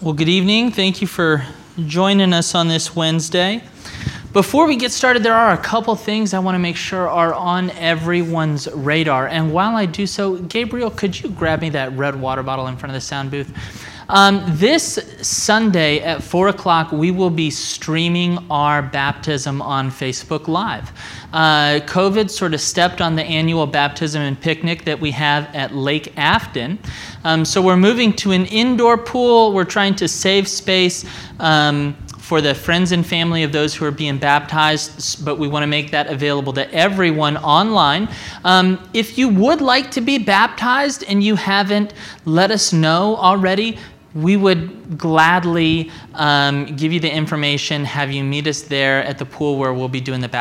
Well, good evening. Thank you for joining us on this Wednesday. Before we get started, there are a couple things I want to make sure are on everyone's radar. And while I do so, Gabriel, could you grab me that red water bottle in front of the sound booth? This Sunday at 4 o'clock, we will be streaming our baptism on Facebook Live. COVID sort of stepped on the annual baptism and picnic that we have at Lake Afton. So we're moving to an indoor pool. We're trying to save space for the friends and family of those who are being baptized, but we want to make that available to everyone online. If you would like to be baptized and you haven't let us know already, we would gladly give you the information, have you meet us there at the pool where we'll be doing the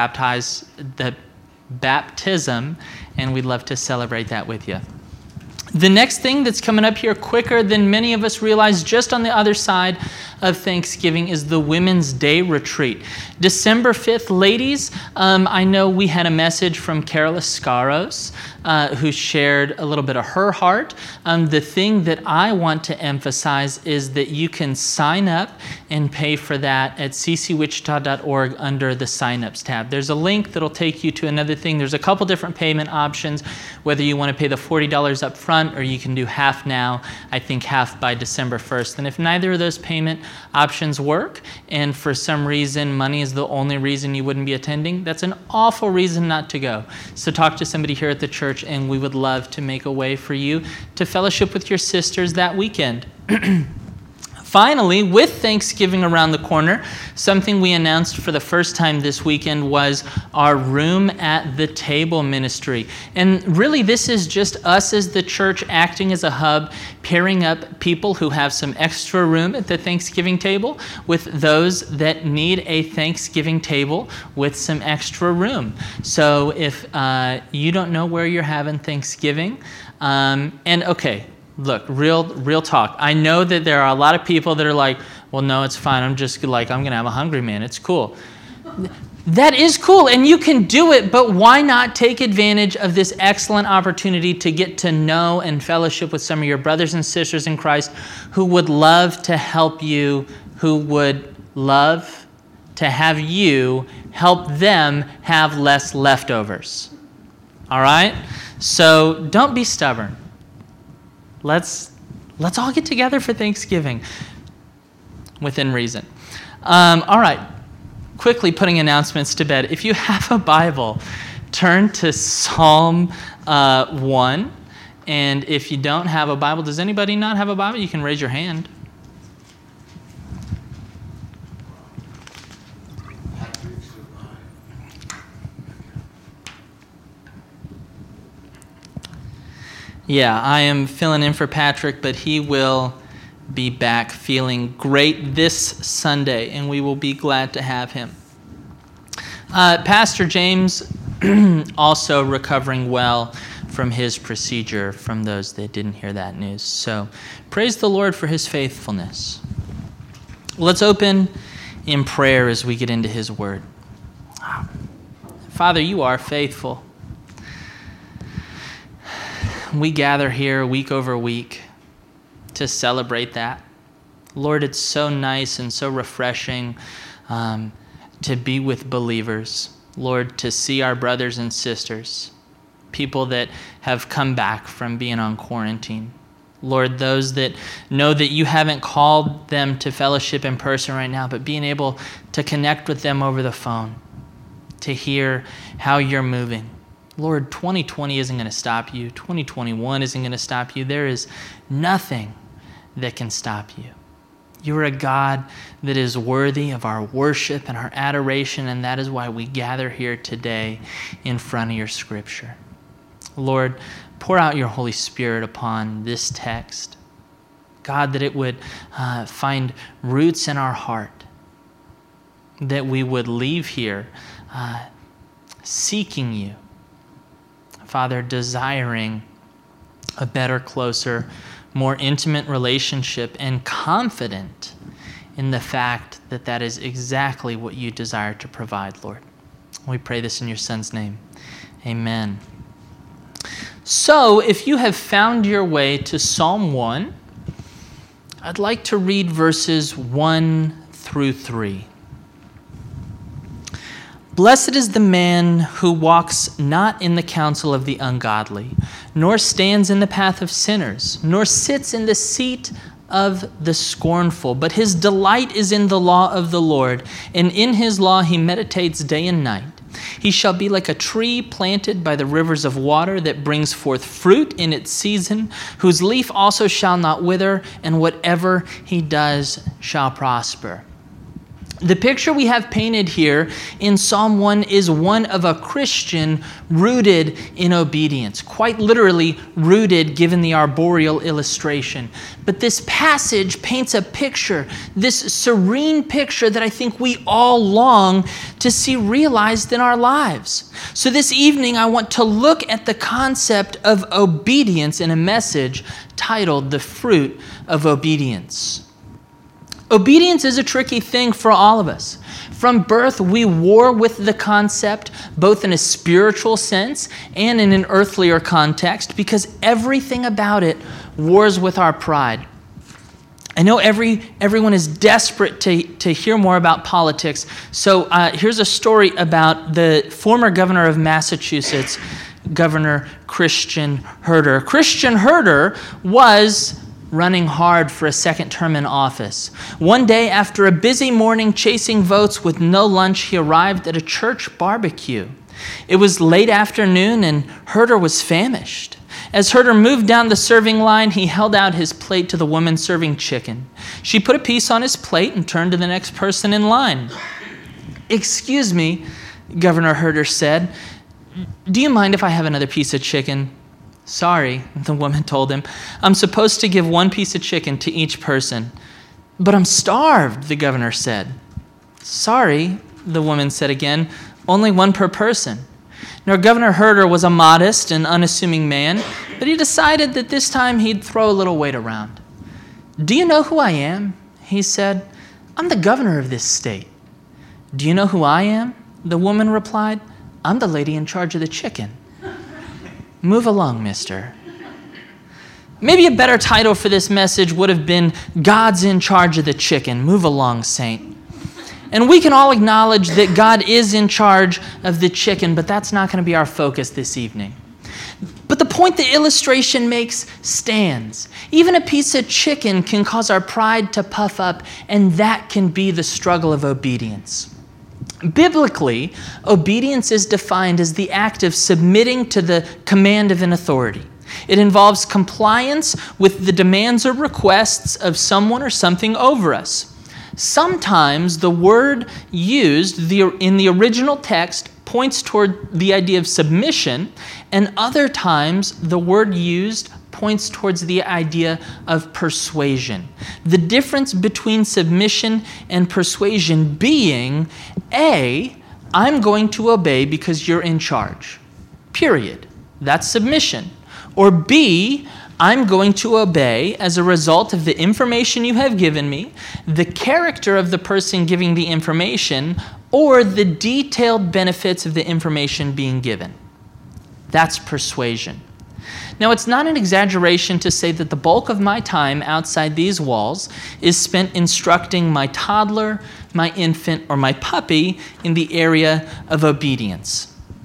baptism, and we'd love to celebrate that with you. The next thing that's coming up here quicker than many of us realize, just on the other side of Thanksgiving, is the Women's Day Retreat. December 5th, ladies, I know we had a message from Carol Escaros, who shared a little bit of her heart. The thing that I want to emphasize is that you can sign up and pay for that at ccwichita.org under the sign-ups tab. There's a link that'll take you to another thing. There's a couple different payment options, whether you want to pay the $40 up front or you can do half now, I think half by December 1st. And if neither of those payment options work, and for some reason money is the only reason you wouldn't be attending, that's an awful reason not to go. So talk to somebody here at the church, and we would love to make a way for you to fellowship with your sisters that weekend. Finally, with Thanksgiving around the corner, something we announced for the first time this weekend was our Room at the Table ministry. And really, this is just us as the church acting as a hub, pairing up people who have some extra room at the Thanksgiving table with those that need a Thanksgiving table with some extra room. So if you don't know where you're having Thanksgiving, look, real talk. I know that there are a lot of people that are like, well, no, it's fine. I'm going to have a Hungry Man. It's cool. That is cool, and you can do it, but why not take advantage of this excellent opportunity to get to know and fellowship with some of your brothers and sisters in Christ who would love to help you, who would love to have you help them have less leftovers. All right? So don't be stubborn. Let's all get together for Thanksgiving within reason. All right, quickly putting announcements to bed. If you have a Bible, turn to Psalm 1. And if you don't have a Bible, does anybody not have a Bible? You can raise your hand. Yeah, I am filling in for Patrick, but he will be back feeling great this Sunday, and we will be glad to have him. Pastor James also recovering well from his procedure, from those that didn't hear that news. So praise the Lord for his faithfulness. Let's open in prayer as we get into his word. Father, you are faithful. We gather here week over week to celebrate that. Lord, it's so nice and so refreshing to be with believers. Lord, to see our brothers and sisters, people that have come back from being on quarantine. Lord, those that know that you haven't called them to fellowship in person right now, but being able to connect with them over the phone, to hear how you're moving. Lord, 2020 isn't going to stop you. 2021 isn't going to stop you. There is nothing that can stop you. You are a God that is worthy of our worship and our adoration, and that is why we gather here today in front of your scripture. Lord, pour out your Holy Spirit upon this text. God, that it would find roots in our heart, that we would leave here seeking you. Father, desiring a better, closer, more intimate relationship, and confident in the fact that that is exactly what you desire to provide, Lord. We pray this in your Son's name. Amen. So, if you have found your way to Psalm 1, I'd like to read verses 1 through 3. Blessed is the man who walks not in the counsel of the ungodly, nor stands in the path of sinners, nor sits in the seat of the scornful, but his delight is in the law of the Lord, and in his law he meditates day and night. He shall be like a tree planted by the rivers of water that brings forth fruit in its season, whose leaf also shall not wither, and whatever he does shall prosper. The picture we have painted here in Psalm 1 is one of a Christian rooted in obedience, quite literally rooted given the arboreal illustration. But this passage paints a picture, this serene picture that I think we all long to see realized in our lives. So this evening I want to look at the concept of obedience in a message titled The Fruit of Obedience. Obedience is a tricky thing for all of us. From birth, we war with the concept, both in a spiritual sense and in an earthlier context, because everything about it wars with our pride. I know everyone is desperate to hear more about politics, so here's a story about the former governor of Massachusetts, Governor Christian Herter. Christian Herter was running hard for a second term in office. One day, after a busy morning chasing votes with no lunch, he arrived at a church barbecue. It was late afternoon and Herter was famished. As Herter moved down the serving line, he held out his plate to the woman serving chicken. She put a piece on his plate and turned to the next person in line. "Excuse me," Governor Herter said, "do you mind if I have another piece of chicken?" "Sorry," the woman told him. "I'm supposed to give one piece of chicken to each person." "But I'm starved," the governor said. "Sorry," the woman said again, "only one per person." Now, Governor Herter was a modest and unassuming man, but he decided that this time he'd throw a little weight around. "Do you know who I am?" he said. "I'm the governor of this state." "Do you know who I am?" the woman replied. "I'm the lady in charge of the chicken." "Move along, mister." Maybe a better title for this message would have been "God's in charge of the chicken. Move along, saint." And we can all acknowledge that God is in charge of the chicken, but that's not going to be our focus this evening. But the point the illustration makes stands. Even a piece of chicken can cause our pride to puff up, and that can be the struggle of obedience. Biblically, obedience is defined as the act of submitting to the command of an authority. It involves compliance with the demands or requests of someone or something over us. Sometimes the word used in the original text points toward the idea of submission, and other times the word used points towards the idea of persuasion. The difference between submission and persuasion being, A, I'm going to obey because you're in charge. Period. That's submission. Or B, I'm going to obey as a result of the information you have given me, the character of the person giving the information, or the detailed benefits of the information being given. That's persuasion. Now, it's not an exaggeration to say that the bulk of my time outside these walls is spent instructing my toddler, my infant, or my puppy in the area of obedience.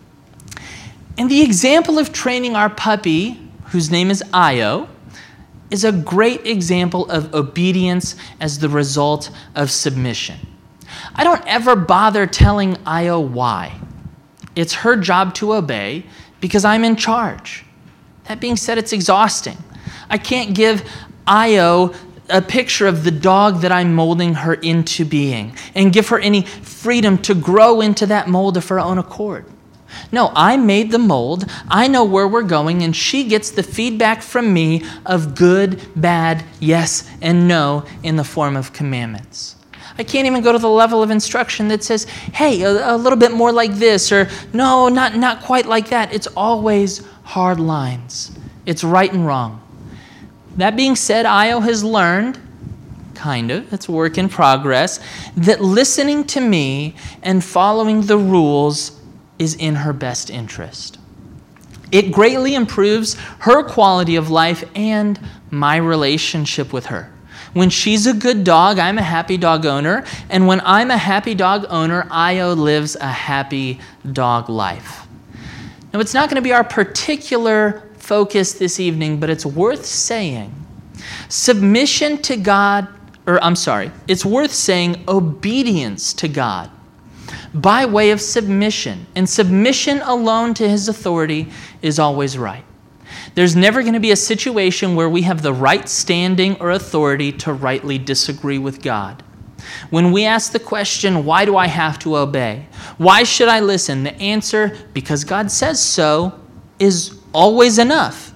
And the example of training our puppy, whose name is Io, is a great example of obedience as the result of submission. I don't ever bother telling Io why. It's her job to obey because I'm in charge. That being said, it's exhausting. I can't give Io a picture of the dog that I'm molding her into being and give her any freedom to grow into that mold of her own accord. No, I made the mold, I know where we're going, and she gets the feedback from me of good, bad, yes, and no in the form of commandments. I can't even go to the level of instruction that says, hey, a little bit more like this, or no, not quite like that. It's always hard lines. It's right and wrong. That being said, Io has learned, kind of, it's a work in progress, that listening to me and following the rules is in her best interest. It greatly improves her quality of life and my relationship with her. When she's a good dog, I'm a happy dog owner. And when I'm a happy dog owner, Io lives a happy dog life. Now, it's not going to be our particular focus this evening, but it's worth saying submission to God, it's worth saying obedience to God by way of submission. And submission alone to his authority is always right. There's never going to be a situation where we have the right standing or authority to rightly disagree with God. When we ask the question, why do I have to obey? Why should I listen? The answer, because God says so, is always enough.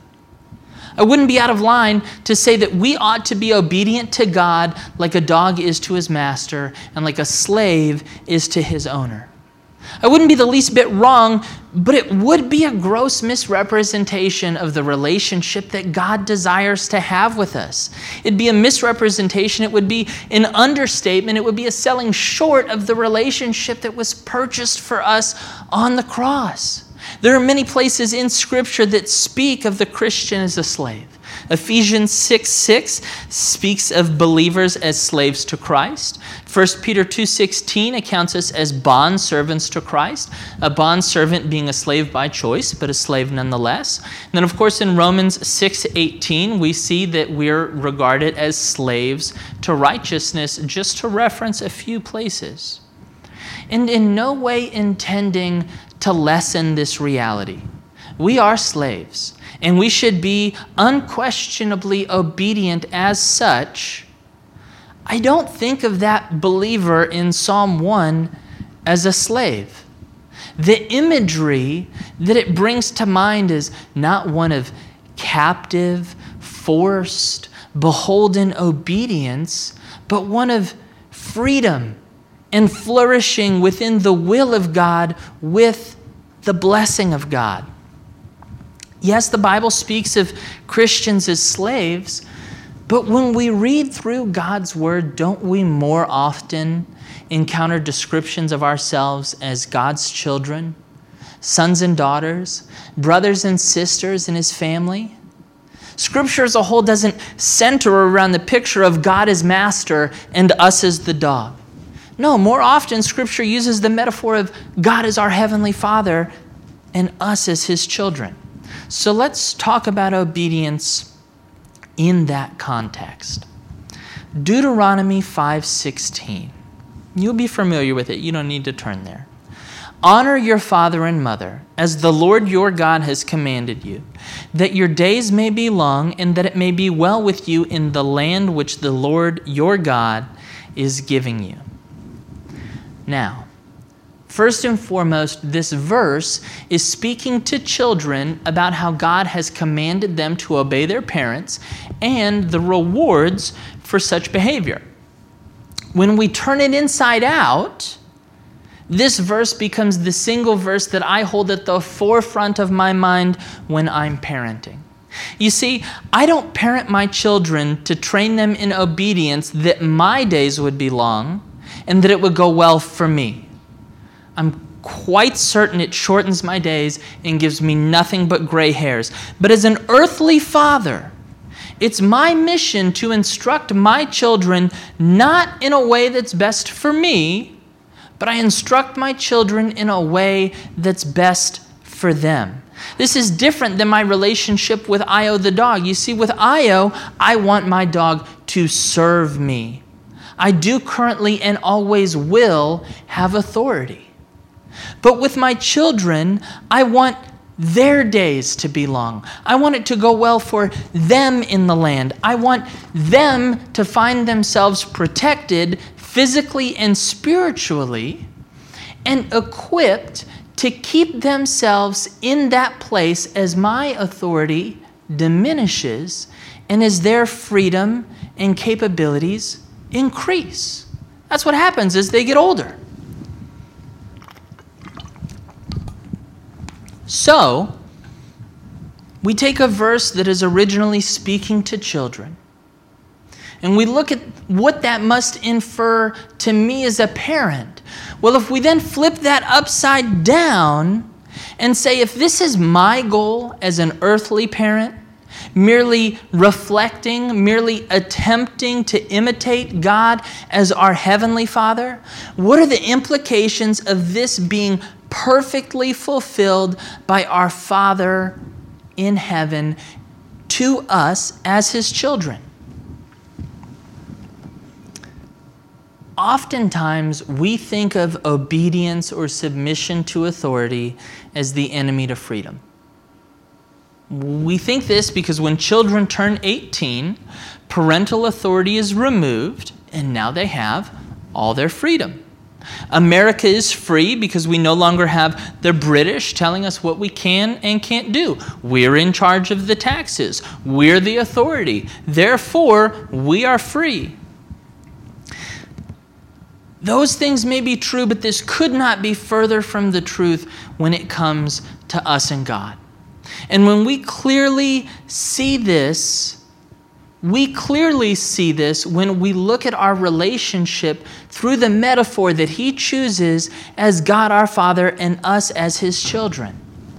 I wouldn't be out of line to say that we ought to be obedient to God like a dog is to his master and like a slave is to his owner. I wouldn't be the least bit wrong, but it would be a gross misrepresentation of the relationship that God desires to have with us. It'd be a misrepresentation. It would be an understatement. It would be a selling short of the relationship that was purchased for us on the cross. There are many places in Scripture that speak of the Christian as a slave. Ephesians 6:6 speaks of believers as slaves to Christ. 1 Peter 2:16 accounts us as bondservants to Christ, a bondservant being a slave by choice, but a slave nonetheless. And then, of course, in Romans 6:18, we see that we're regarded as slaves to righteousness, just to reference a few places. And in no way intending to lessen this reality. We are slaves, and we should be unquestionably obedient as such. I don't think of that believer in Psalm 1 as a slave. The imagery that it brings to mind is not one of captive, forced, beholden obedience, but one of freedom and flourishing within the will of God with the blessing of God. Yes, the Bible speaks of Christians as slaves, but when we read through God's word, don't we more often encounter descriptions of ourselves as God's children, sons and daughters, brothers and sisters in his family? Scripture as a whole doesn't center around the picture of God as master and us as the dog. No, more often Scripture uses the metaphor of God as our heavenly Father and us as his children. So let's talk about obedience in that context. Deuteronomy 5:16. You'll be familiar with it. You don't need to turn there. Honor your father and mother, as the Lord your God has commanded you, that your days may be long and that it may be well with you in the land which the Lord your God is giving you. Now, first and foremost, this verse is speaking to children about how God has commanded them to obey their parents and the rewards for such behavior. When we turn it inside out, this verse becomes the single verse that I hold at the forefront of my mind when I'm parenting. You see, I don't parent my children to train them in obedience that my days would be long and that it would go well for me. I'm quite certain it shortens my days and gives me nothing but gray hairs. But as an earthly father, it's my mission to instruct my children not in a way that's best for me, but I instruct my children in a way that's best for them. This is different than my relationship with Io the dog. You see, with Io, I want my dog to serve me. I do currently and always will have authority. But with my children, I want their days to be long. I want it to go well for them in the land. I want them to find themselves protected physically and spiritually and equipped to keep themselves in that place as my authority diminishes and as their freedom and capabilities increase. That's what happens as they get older. So, we take a verse that is originally speaking to children, and we look at what that must infer to me as a parent. Well, if we then flip that upside down and say, if this is my goal as an earthly parent, merely reflecting, merely attempting to imitate God as our Heavenly Father? What are the implications of this being perfectly fulfilled by our Father in heaven to us as His children? Oftentimes, we think of obedience or submission to authority as the enemy to freedom. We think this because when children turn 18, parental authority is removed, and now they have all their freedom. America is free because we no longer have the British telling us what we can and can't do. We're in charge of the taxes. We're the authority. Therefore, we are free. Those things may be true, but this could not be further from the truth when it comes to us and God. And when we clearly see this when we look at our relationship through the metaphor that He chooses as God our Father and us as His children.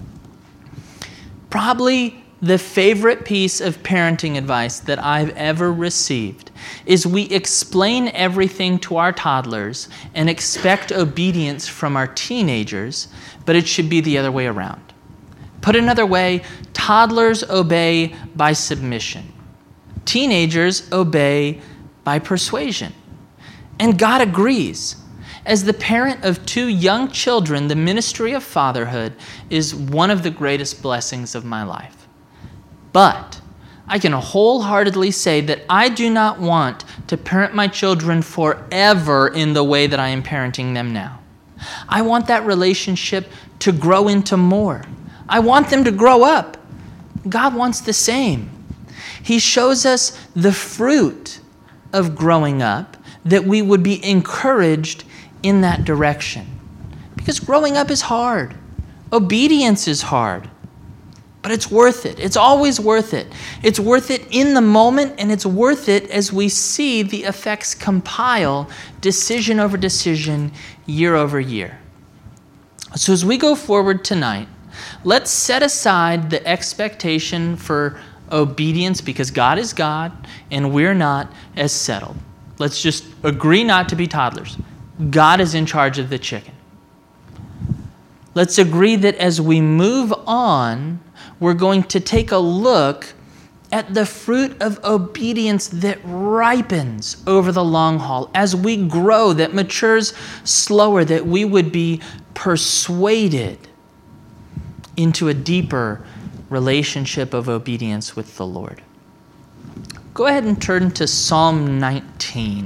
Probably the favorite piece of parenting advice that I've ever received is we explain everything to our toddlers and expect obedience from our teenagers, but it should be the other way around. Put another way, toddlers obey by submission. Teenagers obey by persuasion. And God agrees. As the parent of 2 young children, the ministry of fatherhood is one of the greatest blessings of my life. But I can wholeheartedly say that I do not want to parent my children forever in the way that I am parenting them now. I want that relationship to grow into more. I want them to grow up. God wants the same. He shows us the fruit of growing up, that we would be encouraged in that direction. Because growing up is hard. Obedience is hard. But it's worth it. It's always worth it. It's worth it in the moment, and it's worth it as we see the effects compile decision over decision, year over year. So as we go forward tonight, let's set aside the expectation for obedience, because God is God and we're not, as settled. Let's just agree not to be toddlers. God is in charge of the chicken. Let's agree that as we move on, we're going to take a look at the fruit of obedience that ripens over the long haul. As we grow, that matures slower, that we would be persuaded into a deeper relationship of obedience with the Lord. Go ahead and turn to Psalm 19.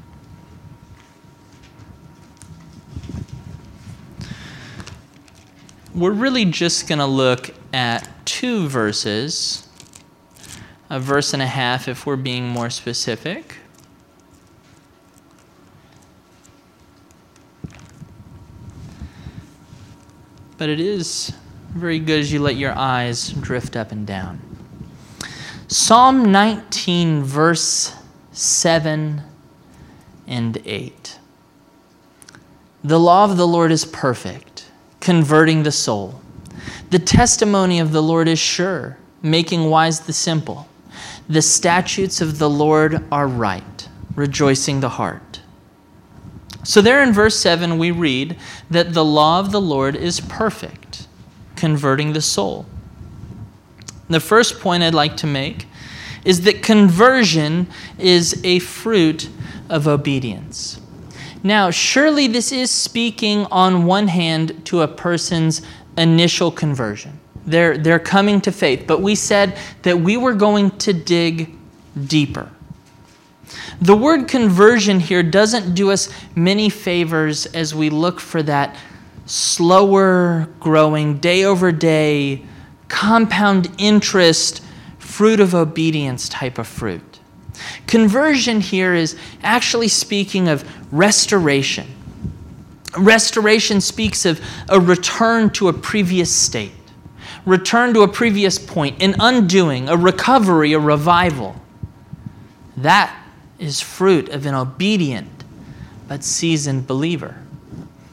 We're really just going to look at 2 verses, a verse and a half if we're being more specific. But it is very good as you let your eyes drift up and down. Psalm 19, verse 7 and 8. The law of the Lord is perfect, converting the soul. The testimony of the Lord is sure, making wise the simple. The statutes of the Lord are right, rejoicing the heart. So there in verse 7 we read that the law of the Lord is perfect, converting the soul. The first point I'd like to make is that conversion is a fruit of obedience. Now, surely this is speaking on one hand to a person's initial conversion. They're coming to faith, but we said that we were going to dig deeper. The word conversion here doesn't do us many favors as we look for that slower growing, day over day, compound interest, fruit of obedience type of fruit. Conversion here is actually speaking of restoration. Restoration speaks of a return to a previous state, return to a previous point, an undoing, a recovery, a revival. That is fruit of an obedient but seasoned believer.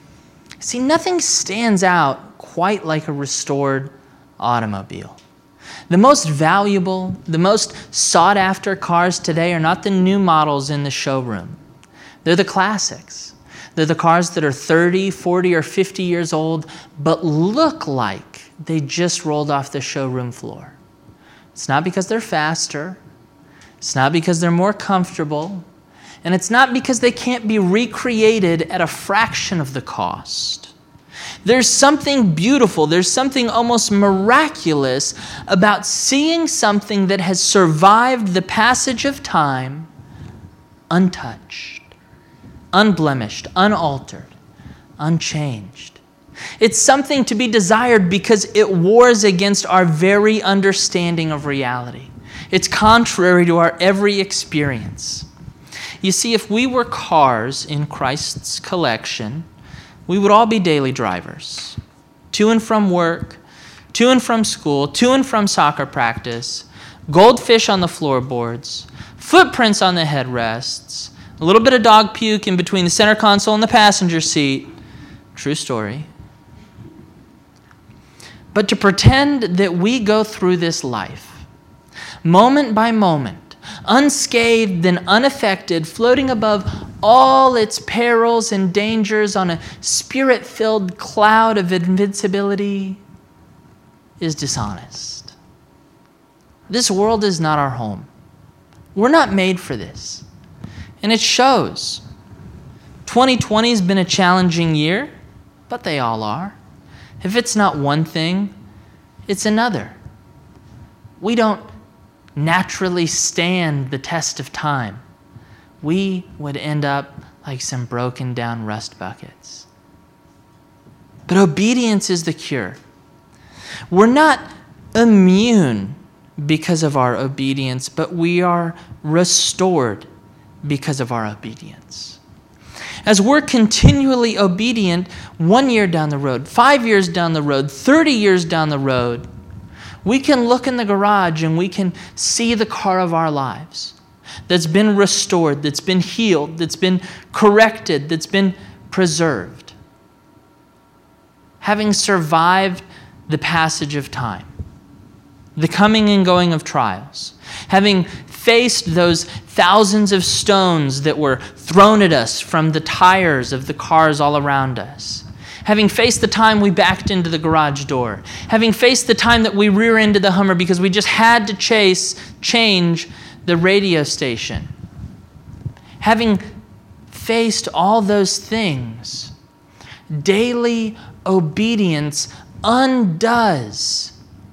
See, nothing stands out quite like a restored automobile. The most valuable, the most sought after cars today are not the new models in the showroom. They're the classics. They're the cars that are 30, 40, or 50 years old, but look like they just rolled off the showroom floor. It's not because they're faster. It's not because they're more comfortable. And it's not because they can't be recreated at a fraction of the cost. There's something beautiful, there's something almost miraculous about seeing something that has survived the passage of time untouched, unblemished, unaltered, unchanged. It's something to be desired because it wars against our very understanding of reality. It's contrary to our every experience. You see, if we were cars in Christ's collection, we would all be daily drivers, to and from work, to and from school, to and from soccer practice, goldfish on the floorboards, footprints on the headrests, a little bit of dog puke in between the center console and the passenger seat. True story. But to pretend that we go through this life, moment by moment, unscathed and unaffected, floating above all its perils and dangers on a spirit-filled cloud of invincibility, is dishonest. This world is not our home. We're not made for this. And it shows. 2020 has been a challenging year, but they all are. If it's not one thing, it's another. We don't naturally stand the test of time. We would end up like some broken down rust buckets. But obedience is the cure. We're not immune because of our obedience, but we are restored because of our obedience. As we're continually obedient 1 year down the road, 5 years down the road, 30 years down the road, we can look in the garage and we can see the car of our lives that's been restored, that's been healed, that's been corrected, that's been preserved. Having survived the passage of time, the coming and going of trials, having faced those thousands of stones that were thrown at us from the tires of the cars all around us, having faced the time we backed into the garage door, having faced the time that we rear-ended the Hummer because we just had to change the radio station, having faced all those things, daily obedience undoes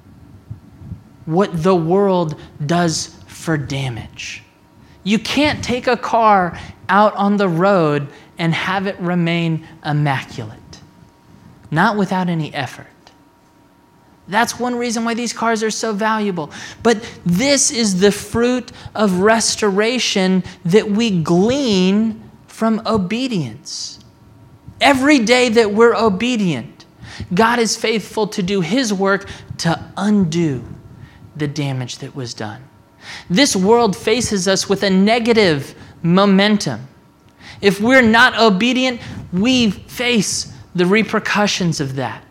what the world does for damage. You can't take a car out on the road and have it remain immaculate. Not without any effort. That's one reason why these cars are so valuable. But this is the fruit of restoration that we glean from obedience. Every day that we're obedient, God is faithful to do His work to undo the damage that was done. This world faces us with a negative momentum. If we're not obedient, we face the repercussions of that.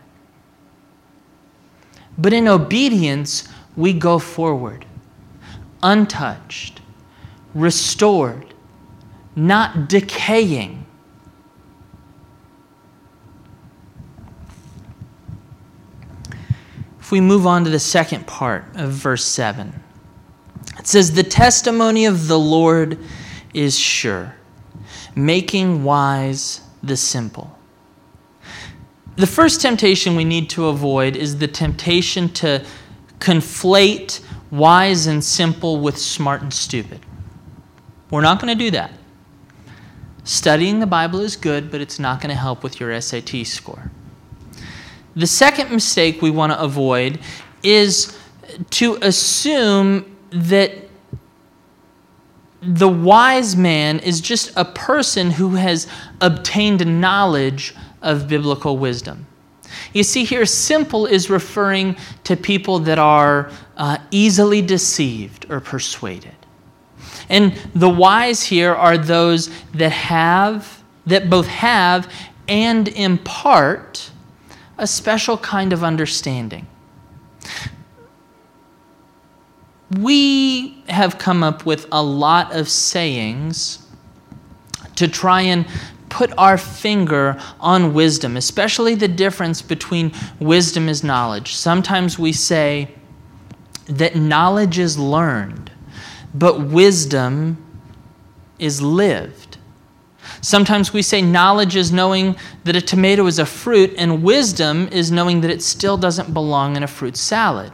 But in obedience, we go forward, untouched, restored, not decaying. If we move on to the second part of verse 7, it says, "The testimony of the Lord is sure, making wise the simple." The first temptation we need to avoid is the temptation to conflate wise and simple with smart and stupid. We're not going to do that. Studying the Bible is good, but it's not going to help with your SAT score. The second mistake we want to avoid is to assume that the wise man is just a person who has obtained knowledge of biblical wisdom. You see here, simple is referring to people that are easily deceived or persuaded. And the wise here are those that both have and impart a special kind of understanding. we have come up with a lot of sayings to try and put our finger on wisdom, especially the difference between wisdom is knowledge. Sometimes we say that knowledge is learned, but wisdom is lived. Sometimes we say knowledge is knowing that a tomato is a fruit, and wisdom is knowing that it still doesn't belong in a fruit salad.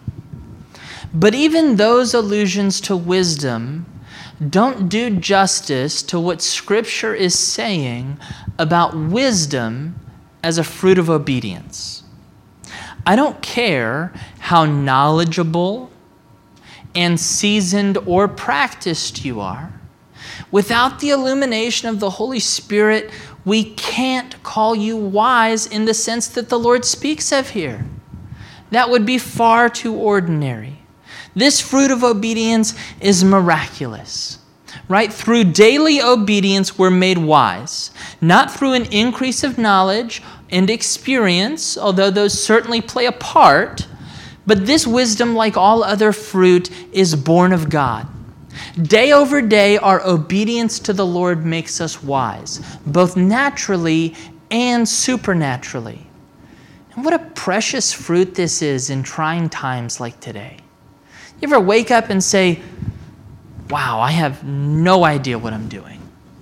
But even those allusions to wisdom don't do justice to what Scripture is saying about wisdom as a fruit of obedience. I don't care how knowledgeable and seasoned or practiced you are. Without the illumination of the Holy Spirit, we can't call you wise in the sense that the Lord speaks of here. That would be far too ordinary. This fruit of obedience is miraculous, right? Through daily obedience, we're made wise, not through an increase of knowledge and experience, although those certainly play a part, but this wisdom, like all other fruit, is born of God. Day over day, our obedience to the Lord makes us wise, both naturally and supernaturally. And what a precious fruit this is in trying times like today. You ever wake up and say, wow, I have no idea what I'm doing?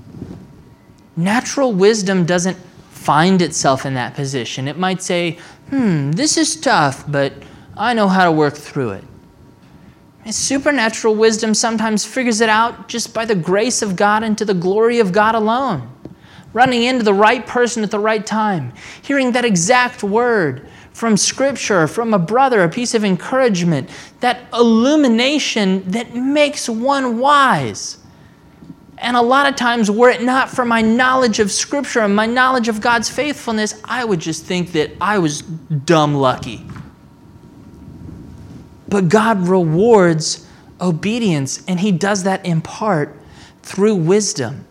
Natural wisdom doesn't find itself in that position. It might say, this is tough, but I know how to work through it. And supernatural wisdom sometimes figures it out just by the grace of God and to the glory of God alone. Running into the right person at the right time, hearing that exact word from Scripture, from a brother, a piece of encouragement, that illumination that makes one wise. And a lot of times, were it not for my knowledge of Scripture and my knowledge of God's faithfulness, I would just think that I was dumb lucky. But God rewards obedience, and He does that in part through wisdom.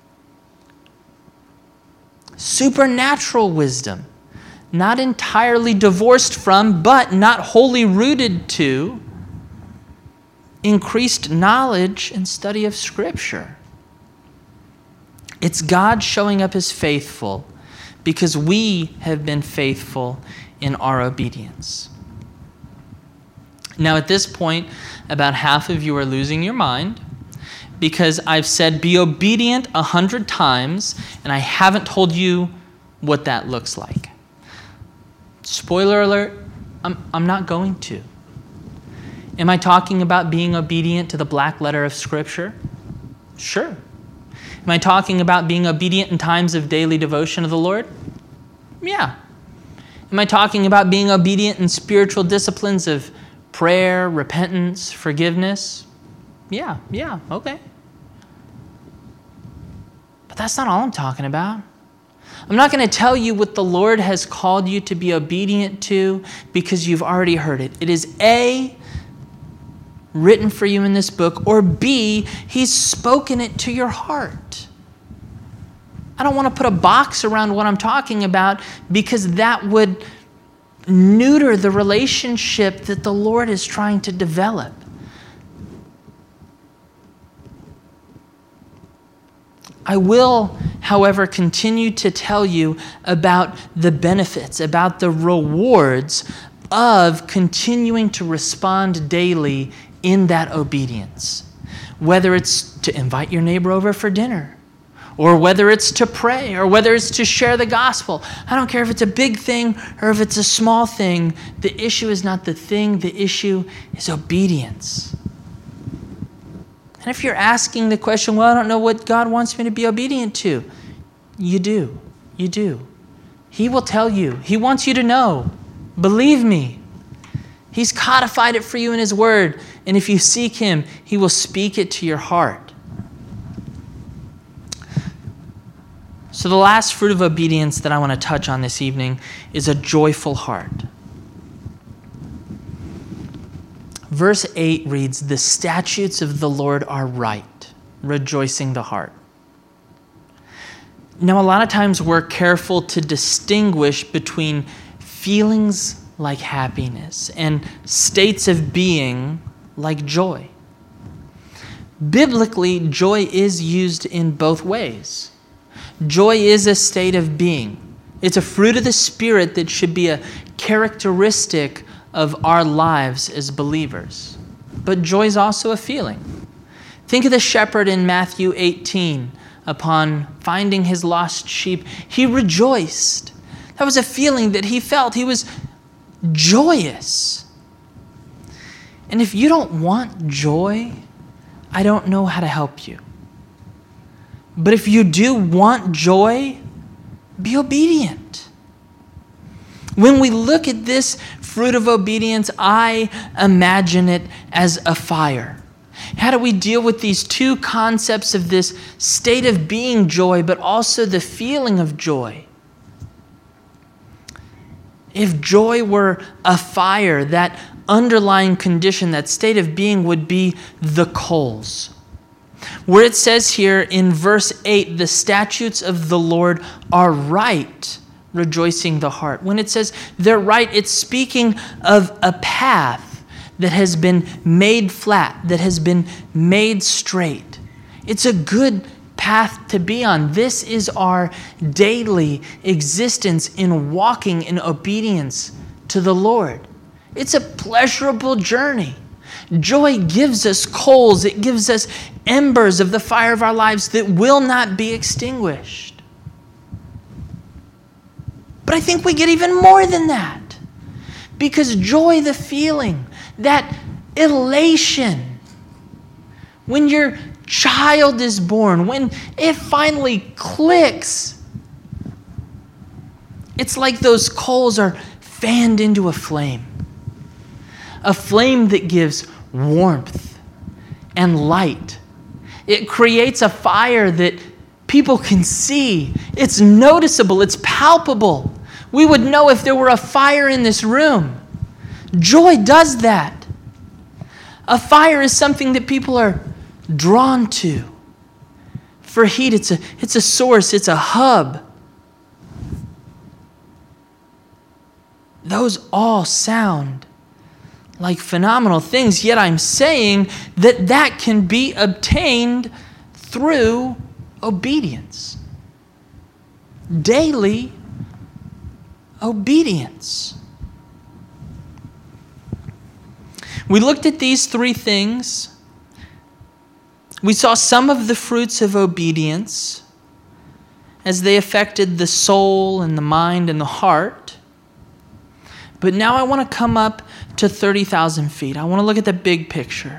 Supernatural wisdom, not entirely divorced from, but not wholly rooted to, increased knowledge and study of Scripture. It's God showing up as faithful because we have been faithful in our obedience. Now, at this point, about half of you are losing your mind because I've said be obedient 100 times, and I haven't told you what that looks like. Spoiler alert, I'm not going to. Am I talking about being obedient to the black letter of Scripture? Sure. Am I talking about being obedient in times of daily devotion to the Lord? Yeah. Am I talking about being obedient in spiritual disciplines of prayer, repentance, forgiveness? Yeah, okay. But that's not all I'm talking about. I'm not going to tell you what the Lord has called you to be obedient to because you've already heard it. It is A, written for you in this book, or B, He's spoken it to your heart. I don't want to put a box around what I'm talking about because that would neuter the relationship that the Lord is trying to develop. I will, however, continue to tell you about the benefits, about the rewards of continuing to respond daily in that obedience. Whether it's to invite your neighbor over for dinner, or whether it's to pray, or whether it's to share the gospel. I don't care if it's a big thing or if it's a small thing. The issue is not the thing. The issue is obedience. And if you're asking the question, well, I don't know what God wants me to be obedient to. You do. You do. He will tell you. He wants you to know. Believe me. He's codified it for you in His Word. And if you seek Him, He will speak it to your heart. So the last fruit of obedience that I want to touch on this evening is a joyful heart. Verse 8 reads, "The statutes of the Lord are right, rejoicing the heart." Now, a lot of times we're careful to distinguish between feelings like happiness and states of being like joy. Biblically, joy is used in both ways. Joy is a state of being. It's a fruit of the Spirit that should be a characteristic of our lives as believers. But joy is also a feeling. Think of the shepherd in Matthew 18. Upon finding his lost sheep, he rejoiced. That was a feeling that he felt. He was joyous. And if you don't want joy, I don't know how to help you. But if you do want joy, be obedient. When we look at this fruit of obedience, I imagine it as a fire. How do we deal with these two concepts of this state of being joy, but also the feeling of joy? If joy were a fire, that underlying condition, that state of being would be the coals. Where it says here in verse 8, the statutes of the Lord are right, rejoicing the heart. When it says they're right, it's speaking of a path that has been made flat, that has been made straight. It's a good path to be on. This is our daily existence in walking in obedience to the Lord. It's a pleasurable journey. Joy gives us coals. It gives us embers of the fire of our lives that will not be extinguished. But I think we get even more than that. Because joy, the feeling, that elation, when your child is born, when it finally clicks, it's like those coals are fanned into a flame that gives warmth and light. It creates a fire that people can see. It's noticeable. It's palpable. We would know if there were a fire in this room. Joy does that. A fire is something that people are drawn to. For heat, it's a source, it's a hub. Those all sound like phenomenal things, yet I'm saying that can be obtained through obedience. Daily obedience. We looked at these three things. We saw some of the fruits of obedience as they affected the soul and the mind and the heart. But now I want to come up to 30,000 feet. I want to look at the big picture.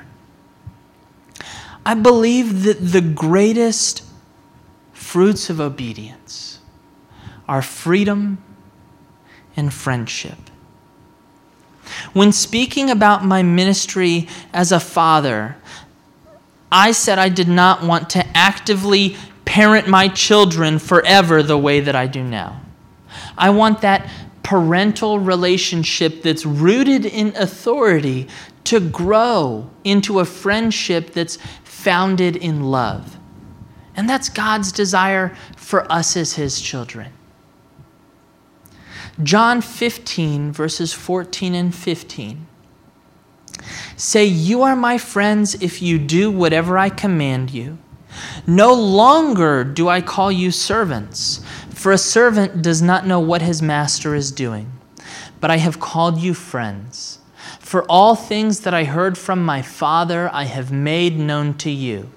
I believe that the greatest fruits of obedience are freedom and friendship. When speaking about my ministry as a father, I said I did not want to actively parent my children forever the way that I do now. I want that parental relationship that's rooted in authority to grow into a friendship that's founded in love. And that's God's desire for us as His children. John 15, verses 14 and 15 say, "You are my friends if you do whatever I command you. No longer do I call you servants, for a servant does not know what his master is doing. But I have called you friends. For all things that I heard from my Father, I have made known to you."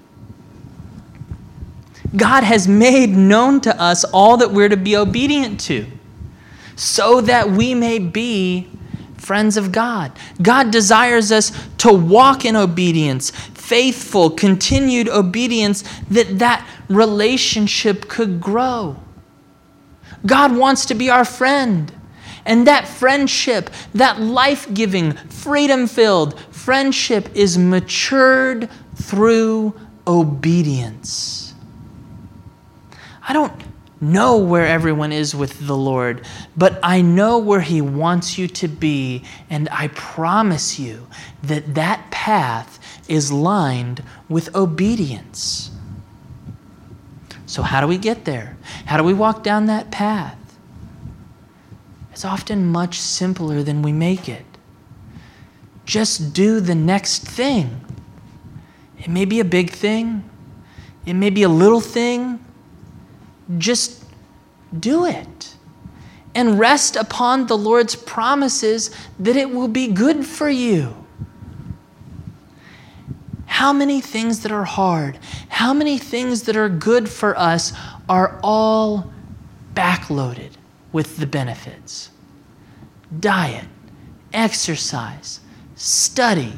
God has made known to us all that we're to be obedient to, so that we may be friends of God. God desires us to walk in obedience, faithful, continued obedience, that relationship could grow. God wants to be our friend. And that friendship, that life-giving, freedom-filled friendship is matured through obedience. I don't know where everyone is with the Lord, but I know where He wants you to be, and I promise you that path is lined with obedience. So how do we get there? How do we walk down that path? It's often much simpler than we make it. just do the next thing. It may be a big thing. It may be a little thing. Just do it. And rest upon the Lord's promises that it will be good for you. How many things that are hard, how many things that are good for us are all backloaded with the benefits? Diet, exercise, study.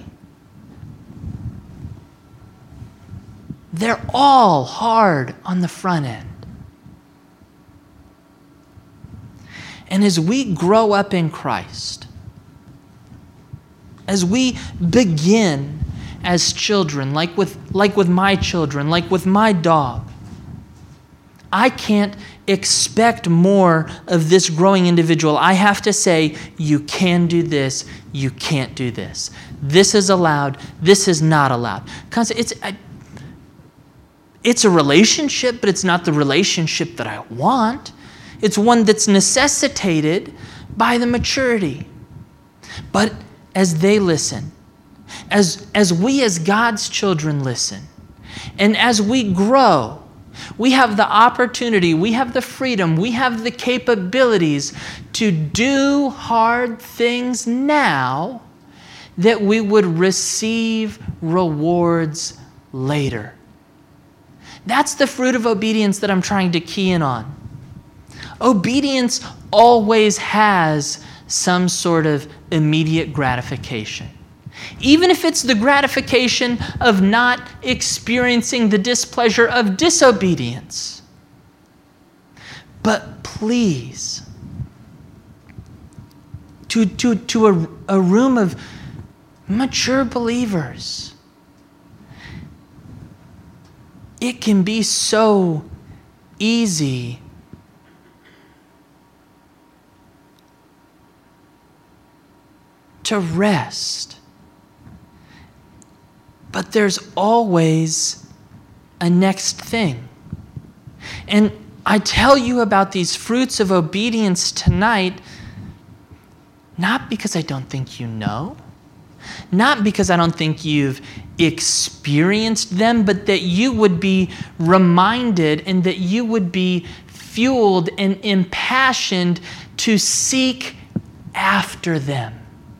They're all hard on the front end. And as we grow up in Christ, as we begin as children, like with my children, like with my dog, I can't expect more of this growing individual. I have to say, you can do this, you can't do this. This is allowed, this is not allowed. It's a relationship, but it's not the relationship that I want. It's one that's necessitated by the maturity. But as they listen, as we as God's children listen, and as we grow, we have the opportunity, we have the freedom, we have the capabilities to do hard things now that we would receive rewards later. That's the fruit of obedience that I'm trying to key in on. Obedience always has some sort of immediate gratification. Even if it's the gratification of not experiencing the displeasure of disobedience. But please, to a room of mature believers, it can be so easy to rest. But there's always a next thing. And I tell you about these fruits of obedience tonight, not because I don't think you know, not because I don't think you've experienced them, but that you would be reminded and that you would be fueled and impassioned to seek after them.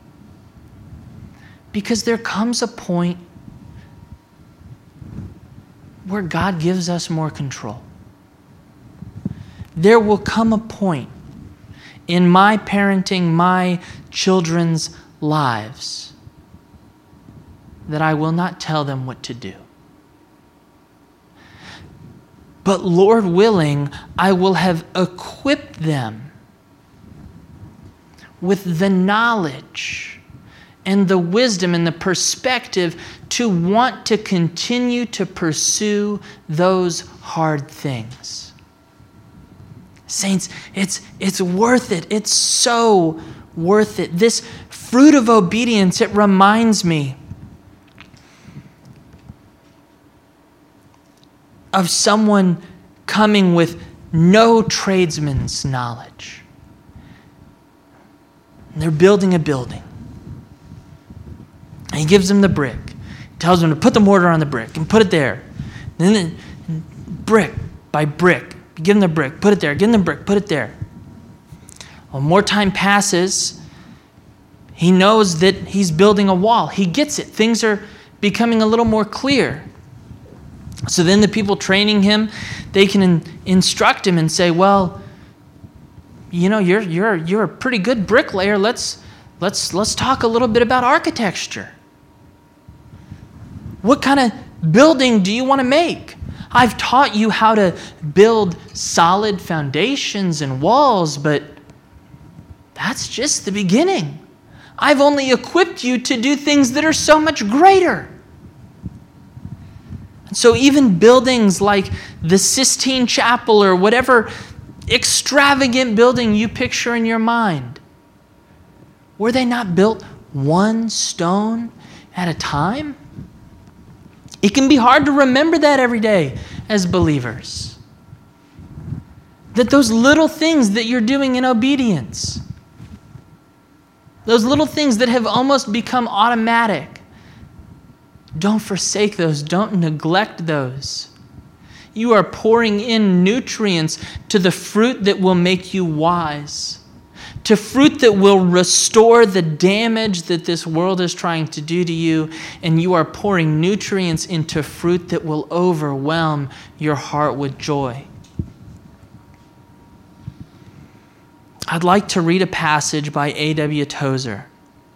Because there comes a point where God gives us more control. There will come a point in my parenting my children's lives that I will not tell them what to do. But Lord willing, I will have equipped them with the knowledge and the wisdom and the perspective to want to continue to pursue those hard things. Saints, it's worth it. It's so worth it. This fruit of obedience, it reminds me of someone coming with no tradesman's knowledge. And they're building a building. And he gives them the brick. He tells them to put the mortar on the brick and put it there. And then brick by brick. Give them the brick, put it there. Give them the brick, put it there. Well, more time passes. He knows that he's building a wall. He gets it. Things are becoming a little more clear. So then the people training him, they can instruct him and say, well, you know, you're a pretty good bricklayer. Let's talk a little bit about architecture. What kind of building do you want to make? I've taught you how to build solid foundations and walls, but that's just the beginning. I've only equipped you to do things that are so much greater. And so even buildings like the Sistine Chapel or whatever extravagant building you picture in your mind, were they not built one stone at a time? It can be hard to remember that every day as believers. That those little things that you're doing in obedience, Those little things that have almost become automatic. Don't forsake those. Don't neglect those. You are pouring in nutrients to the fruit that will make you wise, to fruit that will restore the damage that this world is trying to do to you, and you are pouring nutrients into fruit that will overwhelm your heart with joy. I'd like to read a passage by A.W. Tozer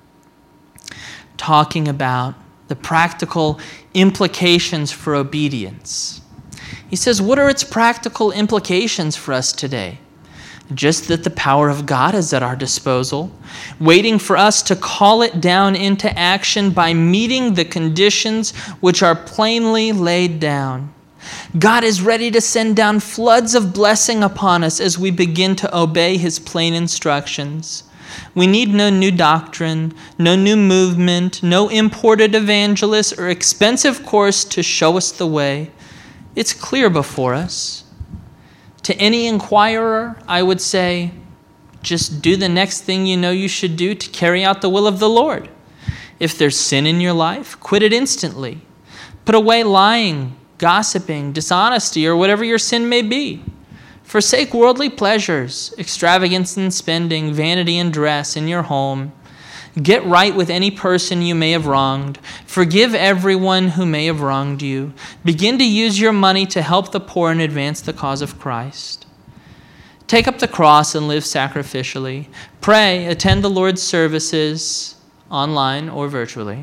talking about the practical implications for obedience. He says, what are its practical implications for us today? Just that the power of God is at our disposal, waiting for us to call it down into action by meeting the conditions which are plainly laid down. God is ready to send down floods of blessing upon us as we begin to obey his plain instructions. We need no new doctrine, no new movement, no imported evangelist or expensive course to show us the way. It's clear before us. To any inquirer, I would say, just do the next thing you know you should do to carry out the will of the Lord. If there's sin in your life, quit it instantly. Put away lying, gossiping, dishonesty, or whatever your sin may be. Forsake worldly pleasures, extravagance in spending, vanity in dress, in your home. Get right with any person you may have wronged. Forgive everyone who may have wronged you. Begin to use your money to help the poor and advance the cause of Christ. Take up the cross and live sacrificially. Pray, attend the Lord's services, online or virtually.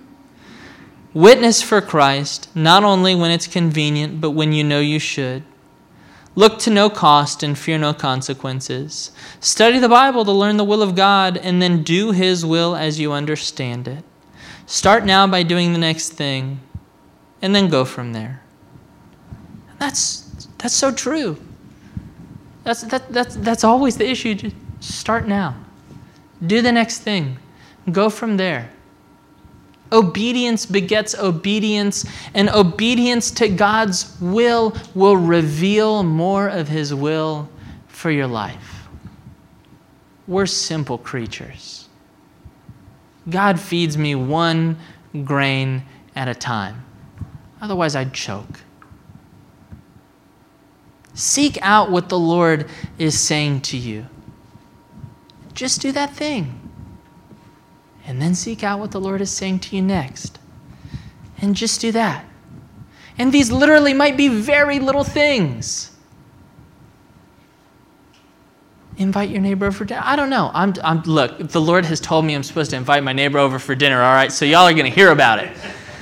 Witness for Christ, not only when it's convenient, but when you know you should. Look to no cost and fear no consequences. Study the Bible to learn the will of God, and then do his will as you understand it. Start now by doing the next thing, and then go from there. That's so true. That's always the issue. Just start now. Do the next thing. Go from there. Obedience begets obedience, and obedience to God's will reveal more of his will for your life. We're simple creatures. God feeds me one grain at a time. Otherwise, I'd choke. Seek out what the Lord is saying to you. Just do that thing. And then seek out what the Lord is saying to you next. And just do that. And these literally might be very little things. Invite your neighbor over for dinner. I don't know. Look, the Lord has told me I'm supposed to invite my neighbor over for dinner, all right? So y'all are going to hear about it.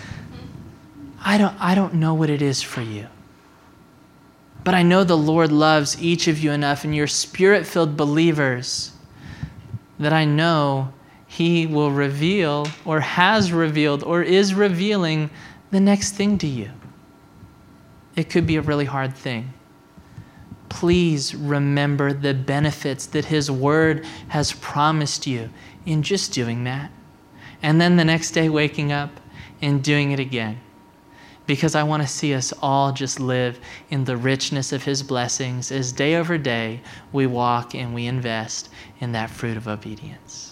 I don't know what it is for you. But I know the Lord loves each of you enough, and you're spirit-filled believers, that I know he will reveal, or has revealed, or is revealing the next thing to you. It could be a really hard thing. Please remember the benefits that his word has promised you in just doing that. And then the next day waking up and doing it again. Because I want to see us all just live in the richness of his blessings as day over day we walk and we invest in that fruit of obedience.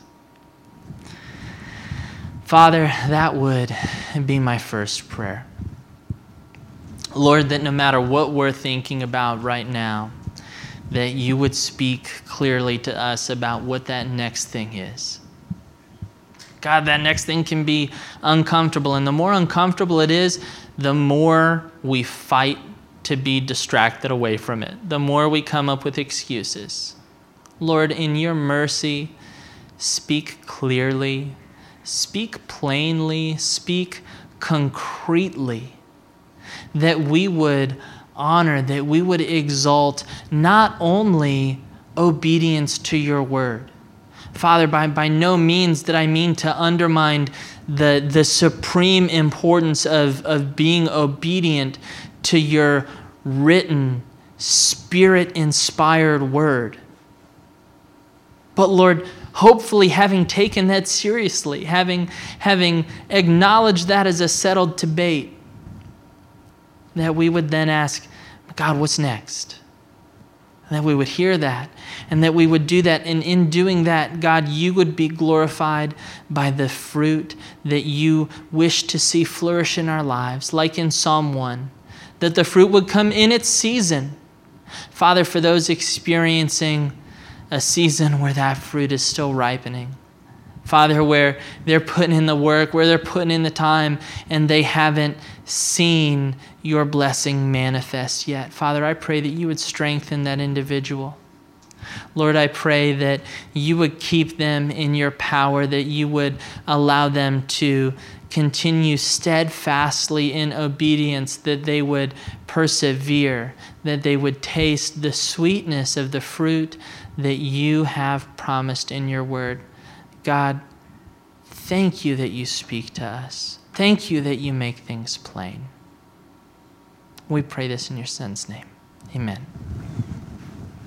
Father, that would be my first prayer. Lord, that no matter what we're thinking about right now, that you would speak clearly to us about what that next thing is. God, that next thing can be uncomfortable, and the more uncomfortable it is, the more we fight to be distracted away from it, the more we come up with excuses. Lord, in your mercy, speak clearly, speak plainly, speak concretely, that we would honor, that we would exalt not only obedience to your word. Father, by no means did I mean to undermine the supreme importance of being obedient to your written, Spirit-inspired word. But Lord, hopefully having taken that seriously, having acknowledged that as a settled debate, that we would then ask, God, what's next? that we would hear that, and that we would do that. And in doing that, God, you would be glorified by the fruit that you wish to see flourish in our lives, like in Psalm 1, that the fruit would come in its season. Father, for those experiencing a season where that fruit is still ripening, Father, where they're putting in the work, where they're putting in the time, and they haven't seen your blessing manifest yet. Father, I pray that you would strengthen that individual. Lord, I pray that you would keep them in your power, that you would allow them to continue steadfastly in obedience, that they would persevere, that they would taste the sweetness of the fruit that you have promised in your word. God, thank you that you speak to us. Thank you that you make things plain. We pray this in your Son's name. Amen.